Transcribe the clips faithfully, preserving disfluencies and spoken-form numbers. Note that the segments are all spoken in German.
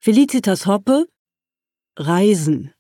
Felicitas Hoppe: Reisen.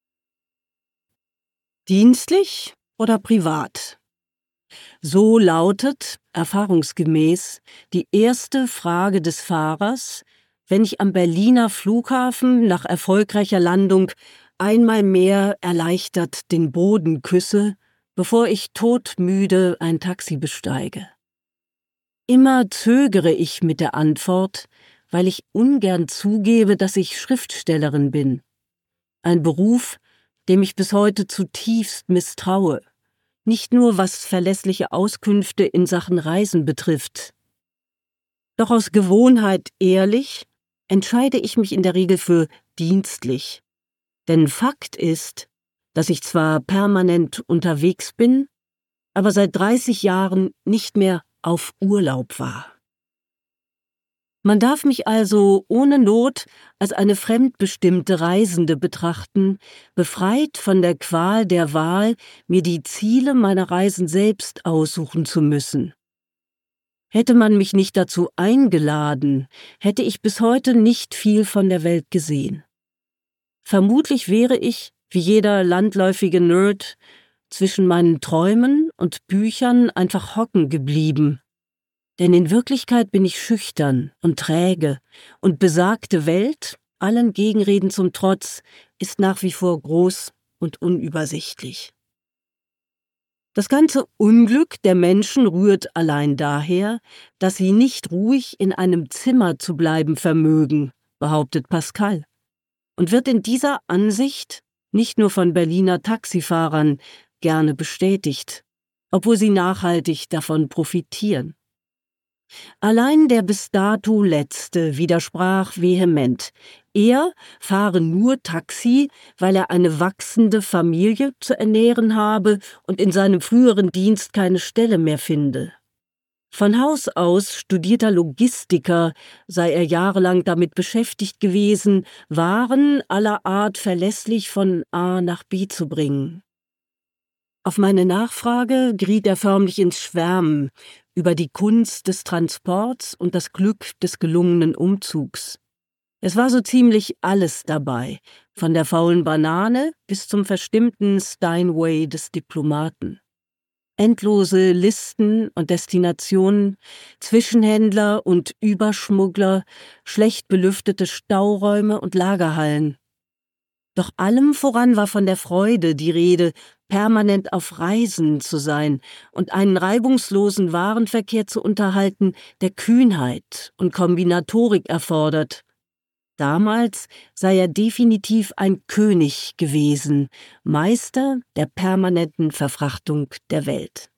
Dienstlich oder privat? So lautet, erfahrungsgemäß, die erste Frage des Fahrers, wenn ich am Berliner Flughafen nach erfolgreicher Landung einmal mehr erleichtert den Boden küsse, bevor ich todmüde ein Taxi besteige. Immer zögere ich mit der Antwort, weil ich ungern zugebe, dass ich Schriftstellerin bin. Ein Beruf, dem ich bis heute zutiefst misstraue, nicht nur was verlässliche Auskünfte in Sachen Reisen betrifft. Doch aus Gewohnheit ehrlich entscheide ich mich in der Regel für dienstlich. Denn Fakt ist, dass ich zwar permanent unterwegs bin, aber seit dreißig Jahren nicht mehr auf Urlaub war. Man darf mich also ohne Not als eine fremdbestimmte Reisende betrachten, befreit von der Qual der Wahl, mir die Ziele meiner Reisen selbst aussuchen zu müssen. Hätte man mich nicht dazu eingeladen, hätte ich bis heute nicht viel von der Welt gesehen. Vermutlich wäre ich, wie jeder landläufige Nerd, zwischen meinen Träumen und Büchern einfach hocken geblieben. Denn in Wirklichkeit bin ich schüchtern und träge, und besagte Welt, allen Gegenreden zum Trotz, ist nach wie vor groß und unübersichtlich. Das ganze Unglück der Menschen rührt allein daher, dass sie nicht ruhig in einem Zimmer zu bleiben vermögen, behauptet Pascal, und wird in dieser Ansicht nicht nur von Berliner Taxifahrern gerne bestätigt, obwohl sie nachhaltig davon profitieren. Allein der bis dato Letzte widersprach vehement. Er fahre nur Taxi, weil er eine wachsende Familie zu ernähren habe und in seinem früheren Dienst keine Stelle mehr finde. Von Haus aus studierter Logistiker sei er jahrelang damit beschäftigt gewesen, Waren aller Art verlässlich von A nach B zu bringen. Auf meine Nachfrage geriet er förmlich ins Schwärmen über die Kunst des Transports und das Glück des gelungenen Umzugs. Es war so ziemlich alles dabei, von der faulen Banane bis zum verstimmten Steinway des Diplomaten. Endlose Listen und Destinationen, Zwischenhändler und Überschmuggler, schlecht belüftete Stauräume und Lagerhallen. Doch allem voran war von der Freude die Rede, permanent auf Reisen zu sein und einen reibungslosen Warenverkehr zu unterhalten, der Kühnheit und Kombinatorik erfordert. Damals sei er definitiv ein König gewesen, Meister der permanenten Verfrachtung der Welt.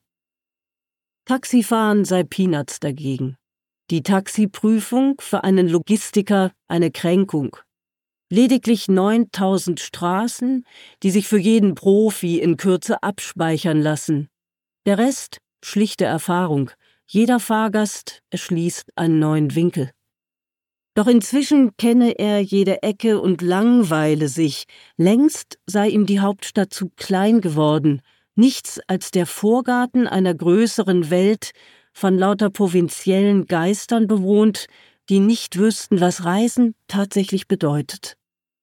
Taxifahren sei Peanuts dagegen. Die Taxiprüfung für einen Logistiker eine Kränkung. Lediglich neuntausend Straßen, die sich für jeden Profi in Kürze abspeichern lassen. Der Rest schlichte Erfahrung. Jeder Fahrgast erschließt einen neuen Winkel. Doch inzwischen kenne er jede Ecke und langweile sich. Längst sei ihm die Hauptstadt zu klein geworden. Nichts als der Vorgarten einer größeren Welt, von lauter provinziellen Geistern bewohnt, die nicht wüssten, was Reisen tatsächlich bedeutet.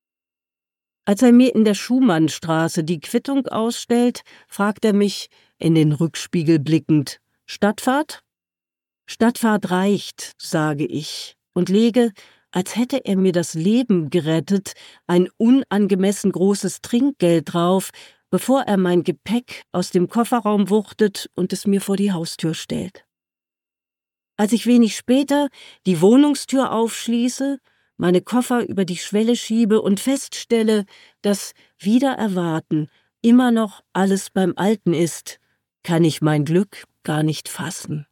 Als er mir in der Schumannstraße die Quittung ausstellt, fragt er mich, in den Rückspiegel blickend, »Stadtfahrt?« »Stadtfahrt reicht«, sage ich und lege, als hätte er mir das Leben gerettet, ein unangemessen großes Trinkgeld drauf, bevor er mein Gepäck aus dem Kofferraum wuchtet und es mir vor die Haustür stellt. Als ich wenig später die Wohnungstür aufschließe, meine Koffer über die Schwelle schiebe und feststelle, dass, wider Erwarten, immer noch alles beim Alten ist, kann ich mein Glück gar nicht fassen.